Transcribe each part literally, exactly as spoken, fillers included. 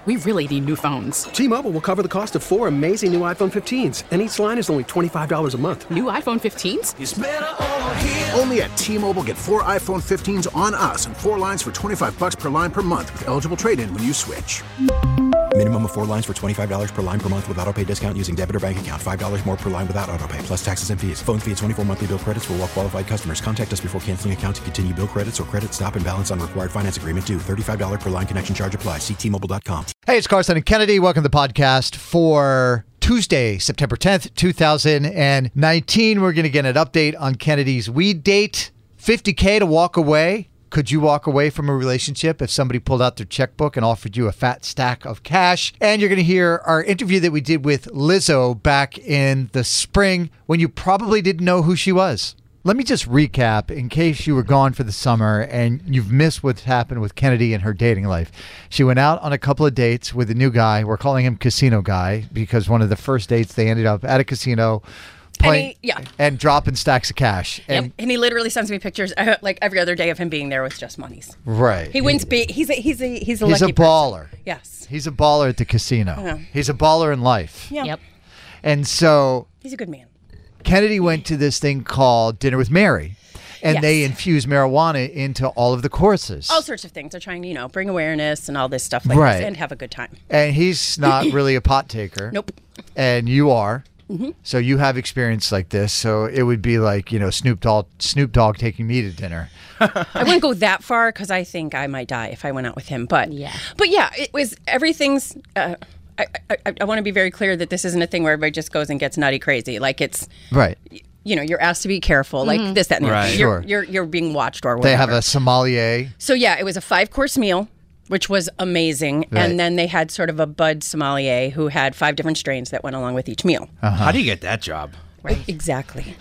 we really need new phones. T-Mobile will cover the cost of four amazing new iPhone fifteens, and each line is only twenty-five dollars a month. New iPhone fifteens? It's better over here. Only at T-Mobile, get four iPhone fifteens on us and four lines for twenty-five dollars per line per month with eligible trade-in when you switch. Minimum of four lines for twenty-five dollars per line per month with autopay discount using debit or bank account. five dollars more per line without autopay, plus taxes and fees. Phone fee at twenty-four monthly bill credits for well-qualified customers. Contact us before canceling account to continue bill credits or credit stop and balance on required finance agreement due. thirty-five dollars per line connection charge applies. See T Mobile dot com. Hey, it's Carson and Kennedy. Welcome to the podcast for Tuesday, September tenth, two thousand nineteen. We're going to get an update on Kennedy's weed date. fifty K to walk away. Could you walk away from a relationship if somebody pulled out their checkbook and offered you a fat stack of cash? And you're going to hear our interview that we did with Lizzo back in the spring when you probably didn't know who she was. Let me just recap in case you were gone for the summer and you've missed what's happened with Kennedy and her dating life. She went out on a couple of dates with a new guy. We're calling him Casino Guy because one of the first dates they ended up at a casino playing and, he, yeah. and dropping stacks of cash. And, yep. and he literally sends me pictures uh, like every other day of him being there with just monies. Right. He wins big. He's a, he's a, he's a He's lucky a baller. person. Yes. He's a baller at the casino. Yeah. He's a baller in life. Yeah. Yep. And so he's a good man. Kennedy went to this thing called Dinner with Mary. And yes. they infuse marijuana into all of the courses. All sorts of things. They're trying to, you know, bring awareness and all this stuff like right. this and have a good time. And he's not really a pot taker. Nope. And you are. Mm-hmm. So you have experience like this. So it would be like, you know, Snoop Dogg, Snoop Dogg taking me to dinner. I wouldn't go that far because I think I might die if I went out with him. But yeah, but yeah, it was everything's. Uh, I I, I want to be very clear that this isn't a thing where everybody just goes and gets nutty crazy. Like it's right. You know, you're asked to be careful, like mm-hmm. this, that, and the right. other. Sure. You're, you're you're being watched or whatever. They have a sommelier. So yeah, it was a five course meal, which was amazing, right. and then they had sort of a bud sommelier who had five different strains that went along with each meal. Uh-huh. How do you get that job? Right, exactly.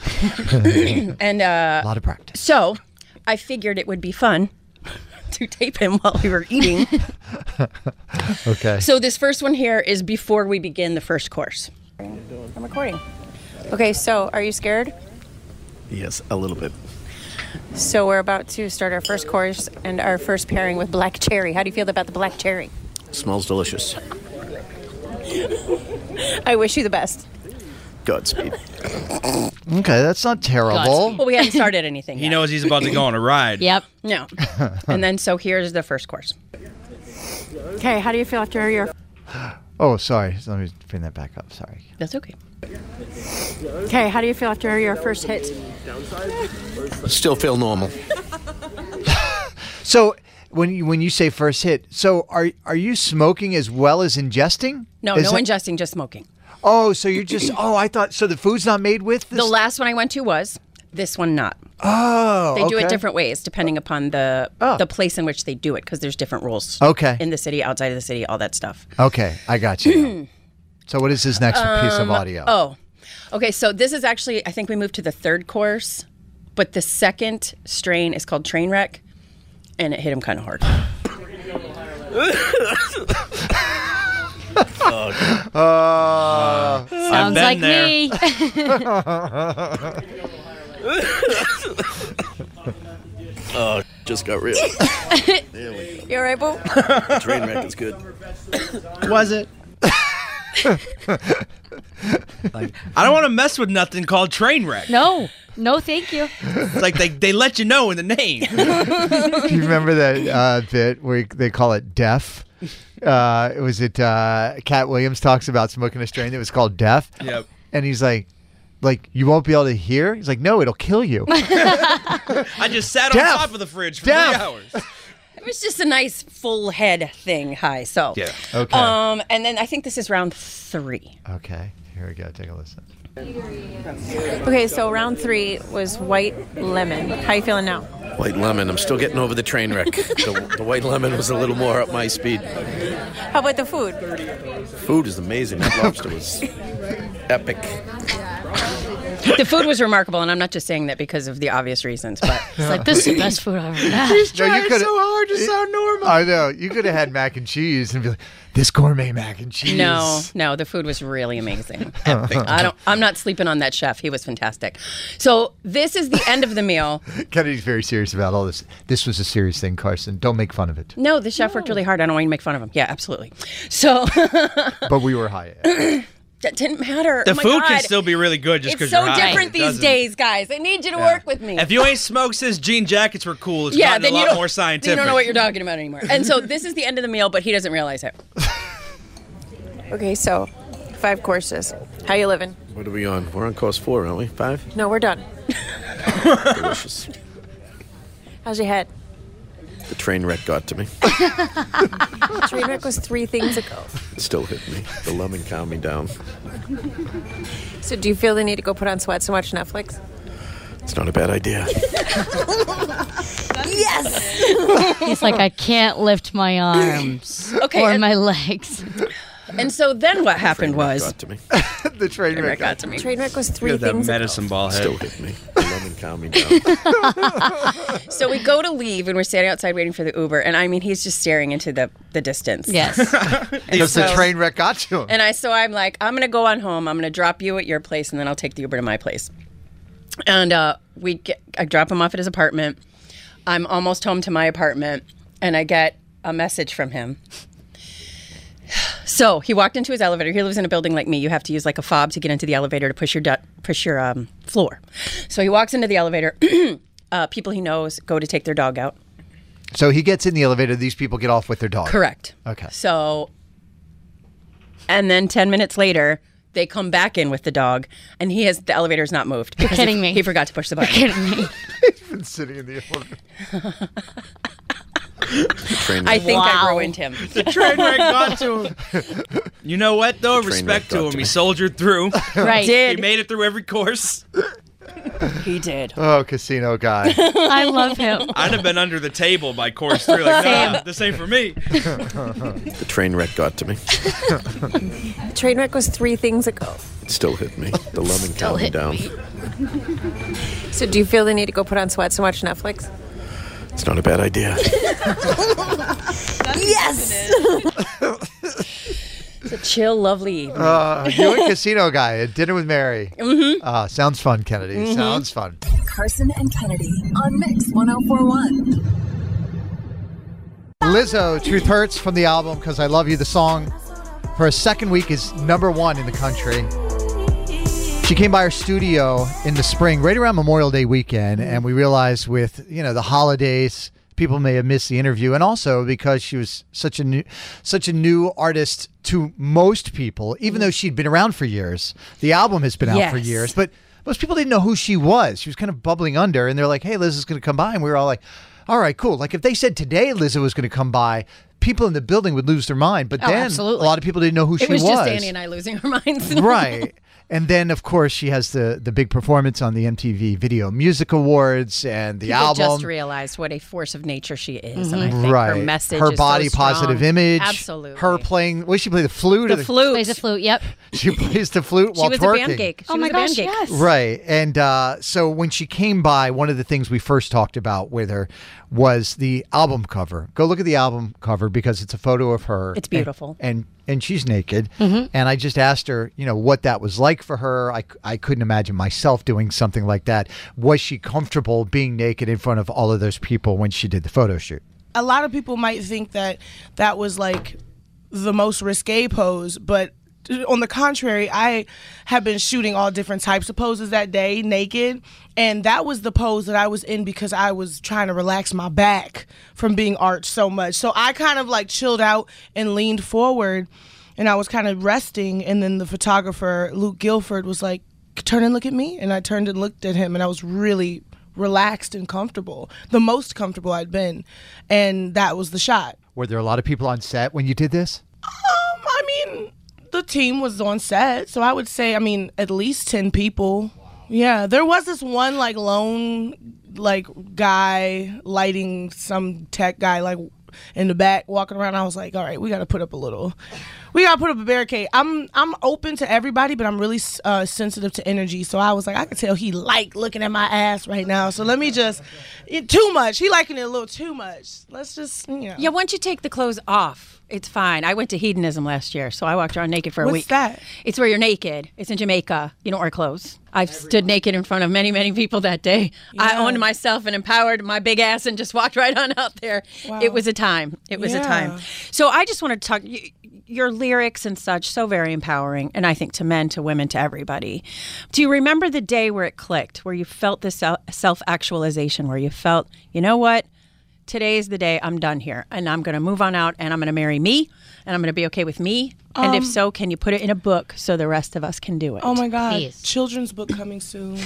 and uh, a lot of practice. So I figured it would be fun to tape him while we were eating. Okay. So this first one here is before we begin the first course. I'm recording. Okay, so are you scared? Yes, a little bit. So we're about to start our first course and our first pairing with black cherry. How do you feel about the black cherry? Smells delicious. I wish you the best. Godspeed. Okay, that's not terrible. Well, we haven't started anything He yet. knows he's about to go on a ride. Yep. No. And then so here's the first course. Okay, how do you feel after your... Oh, sorry. Let me bring that back up. Sorry. That's okay. Okay, how do you feel after your first hit? Still feel normal. So when you, when you say first hit, so are are you smoking as well as ingesting? No, Is no that- ingesting, just smoking. Oh, so you're just, oh, I thought, so the food's not made with this? The last one I went to was, this one not. Oh, They do okay. it different ways depending upon the Oh. the place in which they do it because there's different rules. Okay. In the city, outside of the city, all that stuff. Okay, I got you. So what is this next piece of Um, audio? Oh, okay. So this is actually, I think we moved to the third course, but the second strain is called Trainwreck, and it hit him kind of hard. Oh, uh, Sounds like there. me. Oh, just got real. There we go. You all right, Boo? The train wreck is good. Was it? Like, I don't want to mess with nothing called Trainwreck. No, no, thank you. It's like they, they let you know in the name. Do you remember that uh, bit where they call it deaf? Uh, it was it uh, Cat Williams talks about smoking a strain that was called deaf. Yep. And he's like, like, you won't be able to hear? He's like, no, it'll kill you. I just sat Deaf. on top of the fridge for Deaf. three hours. It was just a nice full head thing. Hi. So. Yeah. Okay. Um, and then I think this is round three. Okay, here we go. Take a listen. Okay, so round three was white lemon. How you feeling now? White lemon. I'm still getting over the train wreck. The, the white lemon was a little more up my speed. How about the food? Food is amazing. That lobster was epic. The food was remarkable, and I'm not just saying that because of the obvious reasons, but it's like, this is the best food I've ever had. He's No, trying you could've- so hard to sound normal. I know. You could have had mac and cheese and be like, this gourmet mac and cheese. no, no, the food was really amazing. Epic. I don't. I'm not sleeping on that chef. He was fantastic. So this is the end of the meal. Kennedy's very serious about all this. This was a serious thing, Carson. Don't make fun of it. No, the chef worked really hard. I don't want you to make fun of him. Yeah, absolutely. So But we were high. that didn't matter. The oh my food God. can still be really good just It's because so you're high. different It these doesn't. days, guys. I need you to Yeah. work with me. If you ain't smoked since jean jackets were cool, it's yeah, gotten then a you lot don't, more then scientific. you don't know what you're talking about anymore. And so this is the end of the meal, but he doesn't realize it. Okay, so five courses. How you living? What are we on? We're on course four, aren't we? Five? No, we're done. Delicious. How's your head? The train wreck got to me. Train wreck was three things ago. It still hit me. The lemon calmed me down. So do you feel the need to go put on sweats and watch Netflix? It's not a bad idea. Yes! He's like, I can't lift my arms Okay, or and- my legs. And so then what happened Train wreck was got to me. The train wreck got to me. Train wreck was three You got that things medicine ago. ball head. Still hit me. The lemon calmed me down. So we go to leave, and we're standing outside waiting for the Uber. And I mean, he's just staring into the, the distance. Yes. Because the so- train wreck got to him. And I, so I'm like, I'm gonna go on home. I'm gonna drop you at your place, and then I'll take the Uber to my place. And uh, we get, I drop him off at his apartment. I'm almost home to my apartment, and I get a message from him. So he walked into his elevator. He lives in a building like me. You have to use like a fob to get into the elevator to push your du- push your um, floor. So he walks into the elevator. uh, people he knows go to take their dog out. So he gets in the elevator. These people get off with their dog. Correct. Okay. So, and then ten minutes later, they come back in with the dog, and he has the elevator's not moved. You're because kidding he, me. He forgot to push the You're button. kidding me. He's been sitting in the elevator. The train I wreck. think I Wow. ruined him. The train wreck got to him. You know what, though? Train Respect wreck to got him. to He me. soldiered through. Right. He Did made it through every course. he did? Oh, casino guy. I love him. I'd have been under the table by course three. Like, no, no, this ain't for me. The train wreck got to me. Train wreck was three things ago. It still hit me. The lemon Still calmed me hit down. me. So do you feel the need to go put on sweats and watch Netflix? It's not a bad idea. Yes! It's a chill, lovely evening. Uh, you and casino guy at dinner with Mary. Mm-hmm. Uh, sounds fun, Kennedy. Mm-hmm. Sounds fun. Carson and Kennedy on Mix one oh four point one. Lizzo, Truth Hurts from the album Because I Love You. The song for a second week is number one in the country. She came by our studio in the spring, right around Memorial Day weekend, and we realized with, you know, the holidays, people may have missed the interview, and also because she was such a new, such a new artist to most people, even though she'd been around for years. The album has been out for Yes. years, but most people didn't know who she was. She was kind of bubbling under, and they're like, "Hey, Liz is going to come by," and we were all like, "All right, cool." Like if they said today Lizzo was going to come by, people in the building would lose their mind. But Oh, then absolutely. a lot of people didn't know who It she was was. just Annie and I losing our minds. Right. And then, of course, she has the, the big performance on the M T V Video Music Awards and the People album. just realized what a force of nature she is, and I think right. her message, her is body so strong. positive image. Absolutely. Her playing. What did she play? The flute. or the flute. Plays a flute. Yep. She plays the flute She while was twerking. a band geek. She Oh was my a band gosh, geek. yes. Right. And uh, so when she came by, one of the things we first talked about with her was the album cover. Go look at the album cover because it's a photo of her. It's beautiful. And and, and she's naked. And I just asked her, you know, what that was like for her. I, I couldn't imagine myself doing something like that. Was she comfortable being naked in front of all of those people when she did the photo shoot? A lot of people might think that that was like the most risque pose, but on the contrary, I have been shooting all different types of poses that day, naked, and that was the pose that I was in because I was trying to relax my back from being arched so much. So I kind of like chilled out and leaned forward, and I was kind of resting, and then the photographer, Luke Guilford, was like, turn and look at me, and I turned and looked at him, and I was really relaxed and comfortable, the most comfortable I'd been, and that was the shot. Were there a lot of people on set when you did this? Um, I mean, the team was on set, so I would say, I mean, at least ten people. Yeah, there was this one like lone like guy lighting some tech guy like in the back walking around. I was like, all right, we got to put up a little, we got to put up a barricade. I'm I'm open to everybody, but I'm really uh, sensitive to energy. So I was like, I could tell he liked looking at my ass right now. So let me just, it, too much. He liking it a little too much. Let's just, you know. Yeah, once you take the clothes off, it's fine. I went to hedonism last year, so I walked around naked for a What's week. that? It's where you're naked. It's in Jamaica. You don't wear clothes. I've stood naked in front of many, many people that day. I Yeah. owned myself and empowered my big ass and just walked right on out there. Wow. It was a time. It was Yeah. a time. So I just want to talk, y- your lyrics and such, so very empowering. And I think to men, to women, to everybody. Do you remember the day where it clicked, where you felt this sel- self-actualization, where you felt, you know what? Today is the day I'm done here, and I'm going to move on out, and I'm going to marry me, and I'm going to be okay with me. And Um, if so, can you put it in a book so the rest of us can do it? Oh my God. Please. Children's book coming soon.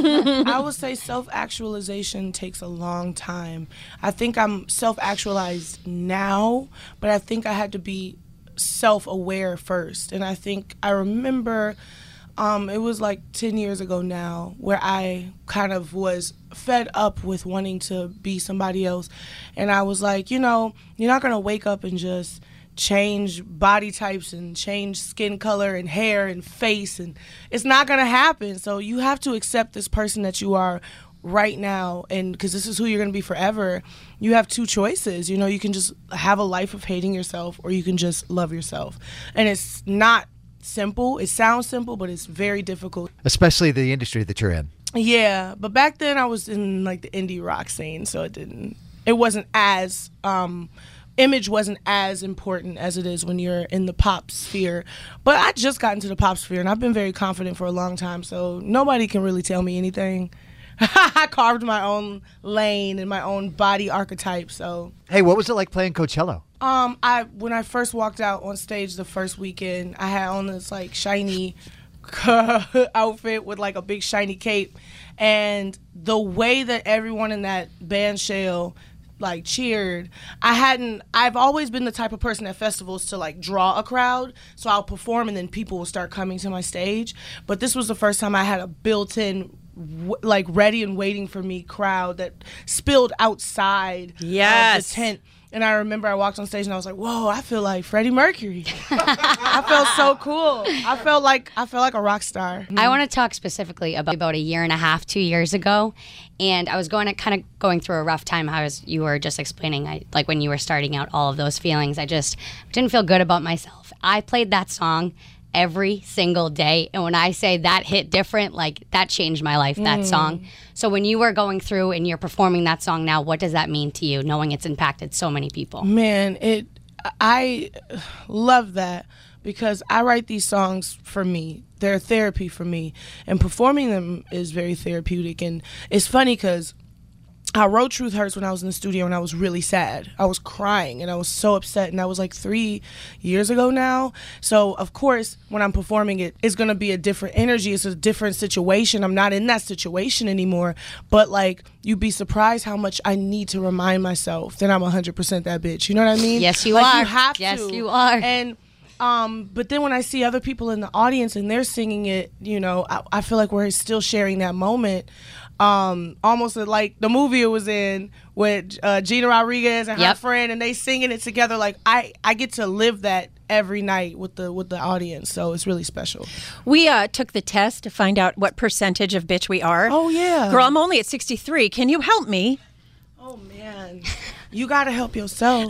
I would say self-actualization takes a long time. I think I'm self-actualized now, but I think I had to be self-aware first. And I think I remember um, it was like ten years ago now where I kind of was fed up with wanting to be somebody else. And I was like, you know, you're not going to wake up and just change body types and change skin color and hair and face, and it's not going to happen. So you have to accept this person that you are right now, and because this is who you're going to be forever. You have two choices. You know, you can just have a life of hating yourself, or you can just love yourself. And it's not simple. It sounds simple, but it's very difficult. Especially the industry that you're in. Yeah, but back then I was in like the indie rock scene, so it didn't, it wasn't as, um, image wasn't as important as it is when you're in the pop sphere. But I just got into the pop sphere, and I've been very confident for a long time, so nobody can really tell me anything. I carved my own lane and my own body archetype, so. Hey, what was it like playing Coachella? Um, I when I first walked out on stage the first weekend, I had on this like shiny outfit with like a big shiny cape, and the way that everyone in that band shell like cheered, I hadn't I've always been the type of person at festivals to like draw a crowd, so I'll perform and then people will start coming to my stage. But this was the first time I had a built-in w- like ready and waiting for me crowd that spilled outside Yes. of the tent. And I remember I walked on stage and I was like, whoa, I feel like Freddie Mercury. I felt so cool. I felt like I felt like a rock star. I want to talk specifically about about a year and a half, two years ago, and I was going to kind of going through a rough time. How as you were just explaining, I, like when you were starting out, all of those feelings. I just didn't feel good about myself. I played that song every single day, and when I say that hit different, like that changed my life. That Mm. song. So when you were going through and you're performing that song now, what does that mean to you, knowing it's impacted so many people? Man, it I love that because I write these songs for me. They're therapy for me, and performing them is very therapeutic. And it's funny because I wrote Truth Hurts when I was in the studio and I was really sad. I was crying and I was so upset, and that was like three years ago now. So of course, when I'm performing it, it's gonna be a different energy. It's a different situation. I'm not in that situation anymore. But like, you'd be surprised how much I need to remind myself that I'm one hundred percent that bitch. You know what I mean? Yes, you like, are. You have yes, to. you are. And Um, but then when I see other people in the audience and they're singing it, you know, I, I feel like we're still sharing that moment. Um, almost like the movie it was in with uh, Gina Rodriguez and her Yep. friend, and they singing it together. Like I, I get to live that every night with the with the audience, so it's really special. We uh, took the test to find out what percentage of bitch we are. Oh, yeah. Girl, I'm only at sixty-three. Can you help me? Oh man, you gotta help yourself.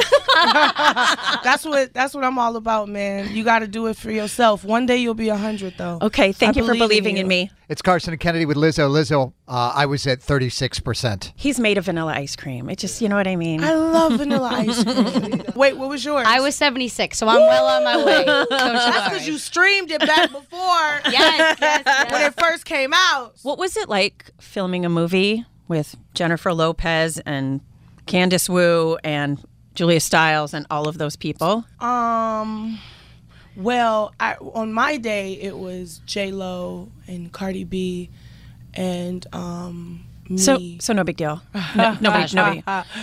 that's what that's what I'm all about, man. You gotta do it for yourself. One day you'll be a hundred, though. Okay, thank I you for believe believing in you. me. It's Carson and Kennedy with Lizzo. Lizzo, uh, I was at thirty-six percent. He's made of vanilla ice cream. It just, you know what I mean? I love vanilla ice cream. Wait, what was yours? I was seventy-six, so I'm well on my way. That's because you streamed it back before. Yes, yes, yes. When it first came out. What was it like filming a movie with Jennifer Lopez and Candace Wu and Julia Stiles and all of those people? Um, well, I, on my day it was J Lo and Cardi B, and um, me. So, so no big deal. No, nobody, nobody.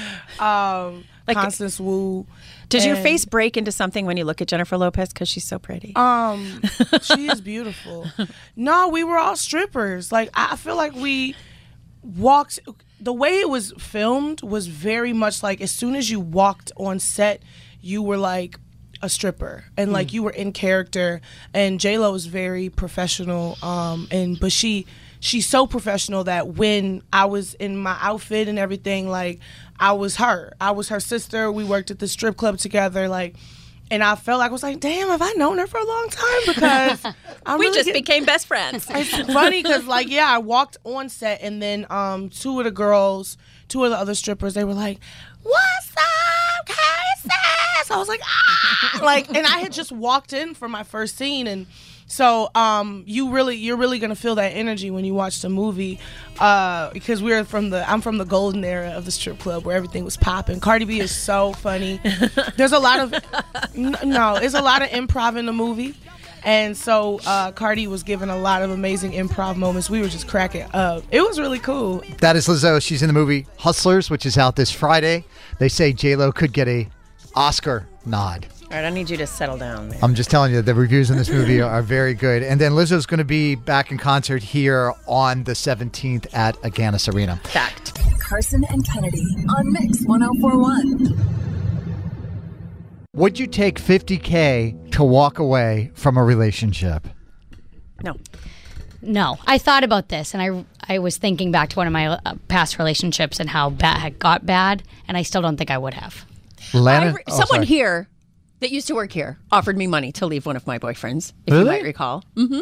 um, Like- Constance Wu. Does your and- face break into something when you look at Jennifer Lopez because she's so pretty? Um, she is beautiful. No, we were all strippers. Like I I feel like we walked. the way it was filmed was very much like as soon as you walked on set, you were like a stripper and like Mm. you were in character. And J-Lo is very professional, um, and but she she's so professional that when I was in my outfit and everything, like I was her. I was her sister. We worked at the strip club together, like. And I felt like I was like, damn, have I known her for a long time? Because I We really just get- became best friends. It's funny because, like, yeah, I walked on set, and then um, two of the girls, two of the other strippers, they were like, "What's up, Casey?" So I was like, ah, like, and I had just walked in for my first scene, and so um, you really, you're really gonna feel that energy when you watch the movie, uh, because we're from the, I'm from the golden era of the strip club where everything was popping. Cardi B is so funny. There's a lot of, n- no, there's a lot of improv in the movie. And so uh, Cardi was given a lot of amazing improv moments. We were just cracking up. It was really cool. That is Lizzo. She's in the movie Hustlers, which is out this Friday. They say J-Lo could get a Oscar nod. All right, I need you to settle down there. I'm just telling you, the reviews in this movie are very good. And then Lizzo's going to be back in concert here on the seventeenth at Agganis Arena. Fact. Carson and Kennedy on Mix one oh four one. Would you take fifty K to walk away from a relationship? No. No, I thought about this, and I I was thinking back to one of my uh, past relationships and how bad had got bad, and I still don't think I would have. Lana? I re- Oh, someone sorry. here that used to work here offered me money to leave one of my boyfriends, if Really? you might recall. Mm-hmm.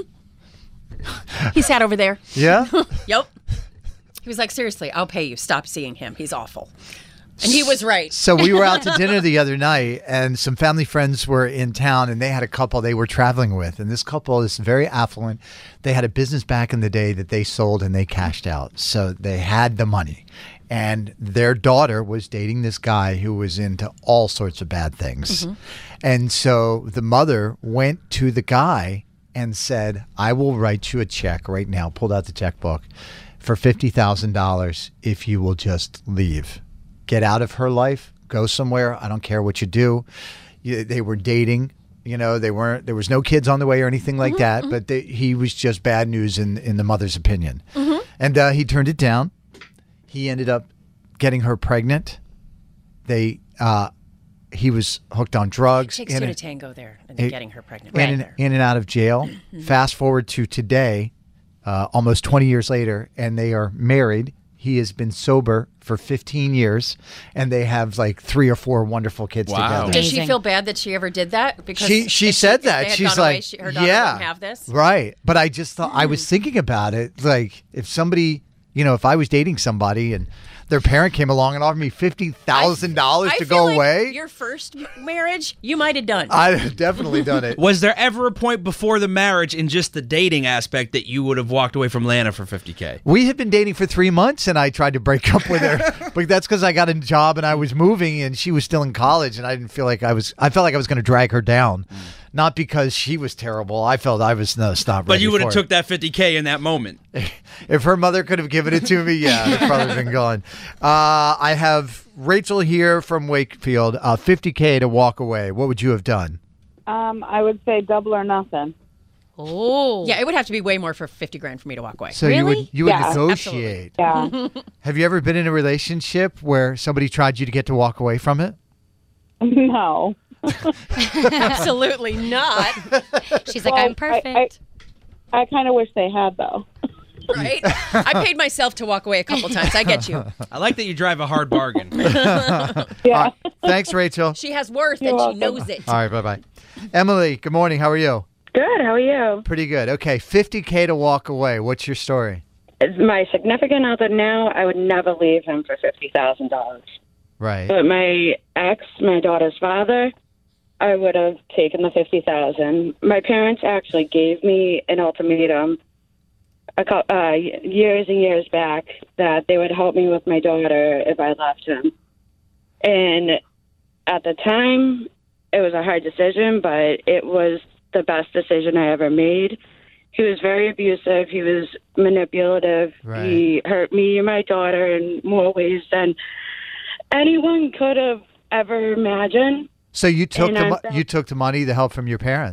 He sat over there. Yeah? Yep. He was like, seriously, I'll pay you. Stop seeing him. He's awful. And he was right. So we were out to dinner the other night, and some family friends were in town, and they had a couple they were traveling with. And this couple is very affluent. They had a business back in the day that they sold, and they cashed out. So they had the money. And their daughter was dating this guy who was into all sorts of bad things. Mhm. And so the mother went to the guy and said, I will write you a check right now, pulled out the checkbook, for fifty thousand dollars if you will just leave. Get out of her life, go somewhere. I don't care what you do. You, they were dating, you know, they weren't, there was no kids on the way or anything like that, but they, he was just bad news in, in the mother's opinion. And uh, he turned it down. He ended up getting her pregnant. They, uh, he was hooked on drugs. Takes in two to and- tango there and it- getting her pregnant. In, Right and, there. in and out of jail. Fast forward to today, uh, almost twenty years later, and they are married. He has been sober for fifteen years, and they have like three or four wonderful kids together. Does she feel bad that she ever did that? Because She she if said if they that. had She's gone away, like, she, her daughter yeah, wouldn't have this. right. But I just thought I was thinking about it. Like if somebody, you know, if I was dating somebody and their parent came along and offered me fifty thousand dollars I to feel go like away, Your first marriage, you might have done. I've definitely done it. Was there ever a point before the marriage in just the dating aspect that you would have walked away from Lana for fifty K? We had been dating for three months, and I tried to break up with her, but that's because I got a job and I was moving, and she was still in college, and I didn't feel like I was. I felt like I was going to drag her down, not because she was terrible. I felt I was no stop. But ready you would have for it. took that fifty K in that moment. If her mother could have given it to me, yeah, it'd probably been gone. Uh, I have Rachel here from Wakefield. Uh, fifty K to walk away. What would you have done? Um, I would say double or nothing. Oh, yeah, it would have to be way more for fifty grand for me to walk away. So you would you would negotiate. Yeah. Have you ever been in a relationship where somebody tried you to get to walk away from it? No. Absolutely not. She's like, I'm perfect. I, I, I kind of wish they had, though. Right? I paid myself to walk away a couple times. I get you. I like that you drive a hard bargain. Yeah. Thanks, Rachel. She has worth You're and welcome. she knows it. All right, bye-bye. Emily, good morning. How are you? Good. How are you? Pretty good. Okay, fifty K to walk away. What's your story? My significant other now, I would never leave him for fifty thousand dollars. Right. But my ex, my daughter's father, I would have taken the fifty thousand. My parents actually gave me an ultimatum a couple, uh, years and years back that they would help me with my daughter if I left him. And at the time, it was a hard decision, but it was the best decision I ever made. He was very abusive. He was manipulative. Right. He hurt me and my daughter in more ways than anyone could have ever imagined. So you took And the I mo- felt- you took the money, the help from your parents.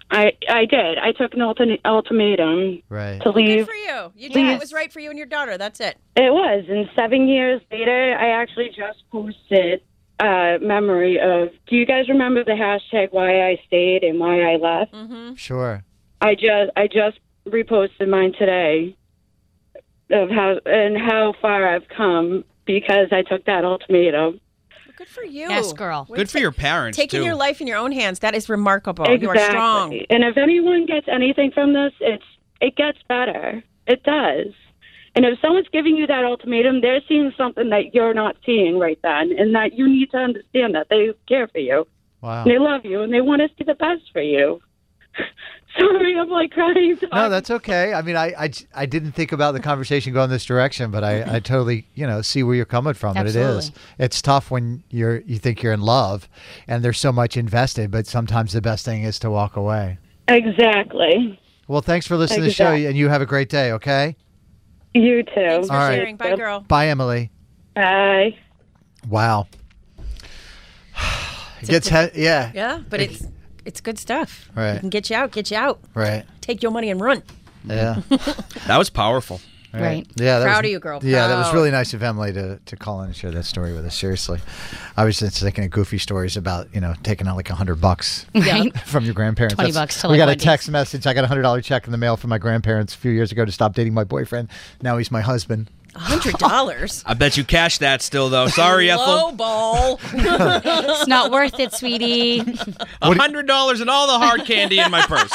I I did. I took an ulti- ultimatum right. to leave. Good for you. You did what was right for you and your daughter. That's it. It was. And seven years later, I actually just posted a memory of, do you guys remember the hashtag why I stayed and why I left? Mm-hmm. Sure. I just I just reposted mine today of how and how far I've come because I took that ultimatum. Good for you. Yes, girl. Good for your parents, Taking too. your life in your own hands. That is remarkable. Exactly. You are strong. And if anyone gets anything from this, it's it gets better. It does. And if someone's giving you that ultimatum, they're seeing something that you're not seeing right then, and that you need to understand that they care for you. Wow. And they love you, and they want to see the best for you. Sorry, I'm like crying. No, that's okay. I mean, I, I, I didn't think about the conversation going this direction, but I, I totally, you know, see where you're coming from. And it is. It's tough when you're you think you're in love and there's so much invested, but sometimes the best thing is to walk away. Exactly. Well, thanks for listening to the show, and you have a great day, okay? You too. Thanks for All right. sharing. Bye, girl. Bye, Emily. Bye. Wow. It gets, he- yeah. Yeah, but it's it's good stuff. Right. It can get you out, get you out. Right. Take your money and run. Yeah. That was powerful. Right. Yeah. That Proud was, of you, girl. Yeah, that was Proud. really nice of Emily to, to call in and share that story with us. Seriously. I was just thinking of goofy stories about, you know, taking out like a hundred bucks Right. from your grandparents. twenty That's- bucks to We like got a Wendy's. text message. I got a hundred dollar check in the mail from my grandparents a few years ago to stop dating my boyfriend. Now he's my husband. A hundred dollars. I bet you cashed that still, though. Sorry, Low Ethel. ball. It's not worth it, sweetie. A hundred dollars and all the hard candy in my purse.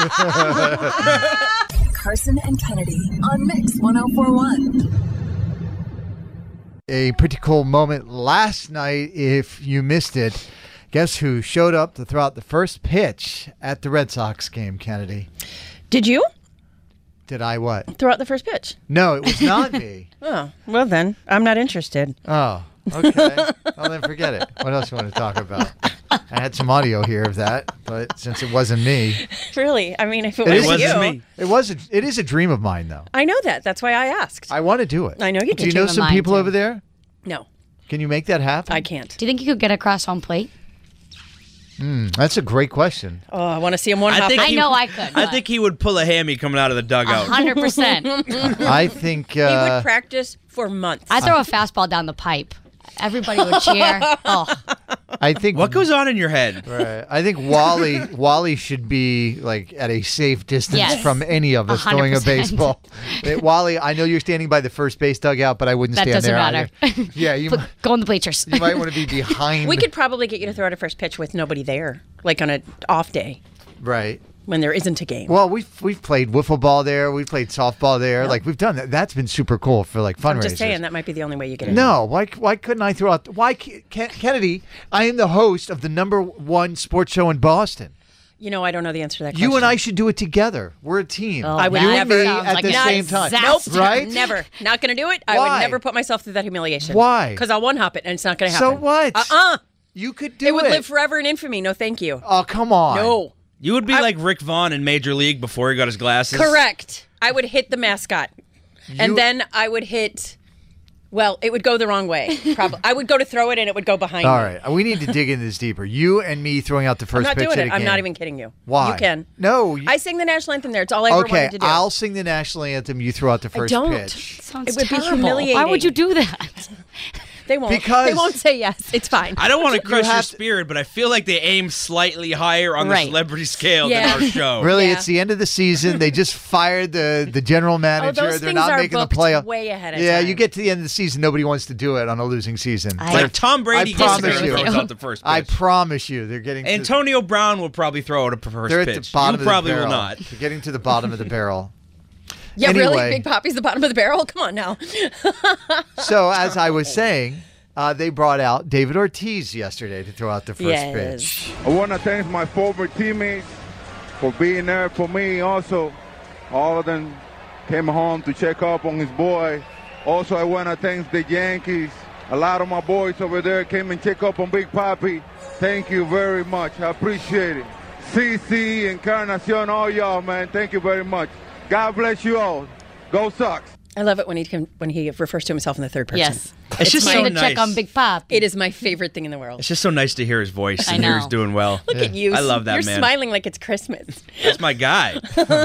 Carson and Kennedy on Mix one oh four point one. A pretty cool moment last night. If you missed it, guess who showed up to throw out the first pitch at the Red Sox game, Kennedy? Did you Did I what? throw out the first pitch? No, it was not me. Oh, well then, I'm not interested. Oh, okay. Well, then forget it. What else you want to talk about? I had some audio here of that, but since it wasn't me, Really? I mean, if it, it was is you. a, It was. A, it is a dream of mine, though. I know that. That's why I asked. I want to do it. I know you Do do. you know some people over there? No, Can you make that happen? I can't. Do you think you could get across home plate? Mm, that's a great question. Oh, I want to see him one I hop. think I he- know I could. I think he would pull a hammy coming out of the dugout. A hundred percent. I think. he Uh, would practice for months. I throw a fastball down the pipe. Everybody would cheer. Oh, I think. What goes on in your head? Right. I think Wally Wally should be like at a safe distance Yes. from any of us A hundred throwing a percent. baseball. Uh, Wally, I know you're standing by the first base dugout, but I wouldn't that stand doesn't there matter. either. Yeah, you Put- might, go in the bleachers. you might want to be behind. we could probably get you to throw out a first pitch with nobody there, like on an off day Right. when there isn't a game. Well, we've we've played wiffle ball there. We've played softball there. Like we've done that. That's been super cool for like fundraisers. I'm just saying that might be the only way you get in. No, why why couldn't I throw out? Why Ken- Kennedy? I am the host of the number one sports show in Boston. You know, I don't know the answer to that question. You and I should do it together. We're a team. Oh, I would you never- and me sounds at like the a same time. disaster. Nope. Right? Never. Not going to do it. I Why? would never put myself through that humiliation. Why? Because I'll one hop it and it's not going to So happen. what? Uh-uh. You could do It it. would live forever in infamy. No, thank you. Oh, come on. No. You would be like Rick Vaughn in Major League before he got his glasses. Correct. I would hit the mascot. You- And then I would hit, well, it would go the wrong way. Probably. I would go to throw it and it would go behind All me. right. We need to dig into this deeper. You and me throwing out the first I'm not pitch doing at it. a I'm game. not even kidding you. Why? You can. No. you- I sing the national anthem there. It's all I ever okay, wanted to do. I'll sing the national anthem. You throw out the first don't. pitch. Sounds It would be terrible. humiliating. Why would you do that? They won't. Because- They won't say yes. It's fine. I don't want to crush your have to- spirit, but I feel like they aim slightly higher on Right. the celebrity scale Yeah. than our show. Really, Yeah. it's the end of the season. They just fired the the general manager. Oh, those They're things not are making the booked playoff. way ahead of yeah, time. you get to the end of the season, nobody wants to do it on a losing season. I- Like Tom Brady I gets promise there and you. throws out the first pitch. I promise you, they're getting. To, Antonio Brown will probably throw out a first they're at pitch. the bottom you of probably the barrel. will not. They're getting to the bottom of the barrel. Yeah, Anyway. really? Big Poppy's the bottom of the barrel? Come on now. So, as I was saying, uh, they brought out David Ortiz yesterday to throw out the first Yes. pitch. I want to thank my former teammates for being there for me also. All of them came home to check up on his boy. Also, I want to thank the Yankees. A lot of my boys over there came and check up on Big Papi. Thank you very much. I appreciate it. C C, Encarnacion, all y'all, man. Thank you very much. God bless you all. Go Sox. I love it when he can, when he refers to himself in the third person. Yes. It's just my- so to nice. check on Big Pop. It is my favorite thing in the world. It's just so nice to hear his voice I and hear know. he's doing well. Look at you. I love that You're man. smiling like it's Christmas. That's my guy.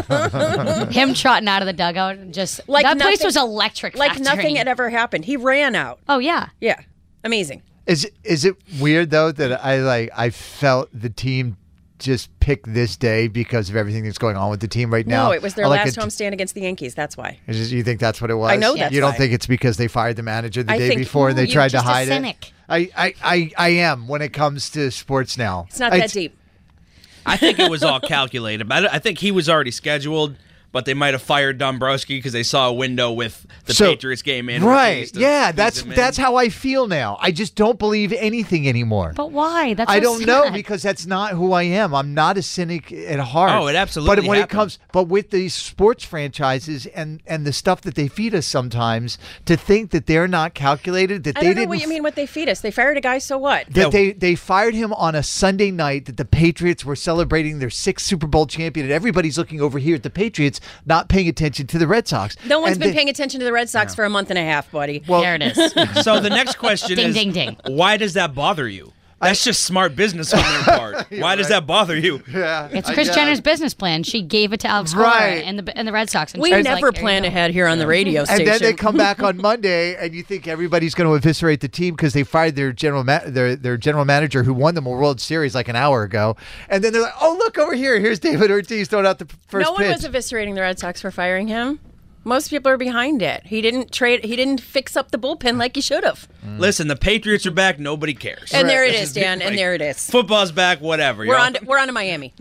Him trotting out of the dugout, and just Like that place nothing- was electric. Like factory. nothing had ever happened. He ran out. Oh yeah. Yeah. Amazing. Is is it weird though that I like I felt the team just pick this day because of everything that's going on with the team right now? No, it was their I like last it- homestand against the Yankees. That's why. Is this- you think that's what it was? I know that's You don't why. think it's because they fired the manager the I day think- before and they You're tried to just a hide cynic. it? I, I, I, I am when it comes to sports now. It's not that It's- deep. I think it was all calculated. But I I think he was already scheduled, but they might have fired Dombrowski because they saw a window with the So- Patriots game in. Right. refused to Yeah, squeeze that's him in. that's how I feel now. I just don't believe anything anymore. But why? That's I so don't know sad. because that's not who I am. I'm not a cynic at heart. Oh, it absolutely But when happened. it comes, but with these sports franchises and and the stuff that they feed us sometimes, to think that they're not calculated, that I they don't know didn't what you mean. What they feed us? They fired a guy. So what? that they they fired him on a Sunday night that the Patriots were celebrating their sixth Super Bowl champion, and everybody's looking over here at the Patriots, not paying attention to the Red Sox. No one's And been they- paying attention to the Red Sox for a month and a half, buddy. Well- There it is. So the next question Ding, is, ding, ding. why does that bother you? That's just smart business on their part. Why does that bother you? Yeah, It's I Kris guess. Jenner's business plan. She gave it to Alex Cora Right. and the and the Red Sox. And we she was never like, "There you plan go." ahead here on the radio And station. then they come back on Monday, and you think everybody's going to eviscerate the team because they fired their general ma- their their general manager who won them a World Series like an hour ago. And then they're like, "Oh, look over here! Here's David Ortiz throwing out the p- first no one pitch." was eviscerating the Red Sox for firing him. Most people are behind it. He didn't trade. He didn't fix up the bullpen like he should have. Listen, the Patriots are back. Nobody cares. And there it Let's is, just be Dan. like, And there it is. Football's back. Whatever. We're y'all. on. To, we're on to Miami.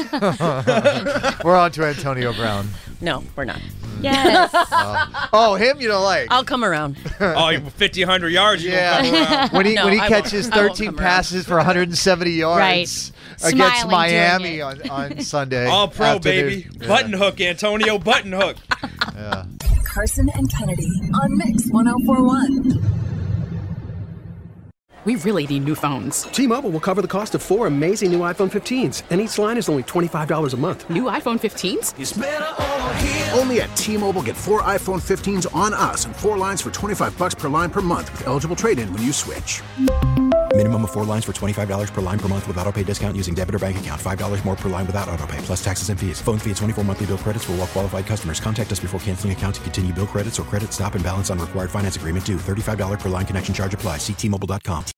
We're on to Antonio Brown. No, we're not. Yes. Oh. Oh, him you don't like? I'll come around. Oh, fifty, one hundred yards. You Yeah. don't come around. when he No, when he I won't. catches I won't thirteen come around. passes for one hundred seventy yards Right. against Smiling Miami doing on, on Sunday. All pro, after baby. they- Button hook, Antonio. Button hook. Yeah. Carson and Kennedy on Mix ten forty-one. We really need new phones. T-Mobile will cover the cost of four amazing new iPhone fifteens, and each line is only twenty-five dollars a month. New iPhone fifteens? Only at T-Mobile, get four iPhone fifteens on us and four lines for twenty-five bucks per line per month with eligible trade-in when you switch. Minimum of four lines for twenty-five dollars per line per month with autopay discount using debit or bank account. five dollars more per line without autopay, plus taxes and fees. Phone fee at twenty-four monthly bill credits for well-qualified customers. Contact us before canceling account to continue bill credits or credit stop and balance on required finance agreement due. thirty-five dollars per line connection charge applies. See T Mobile dot com.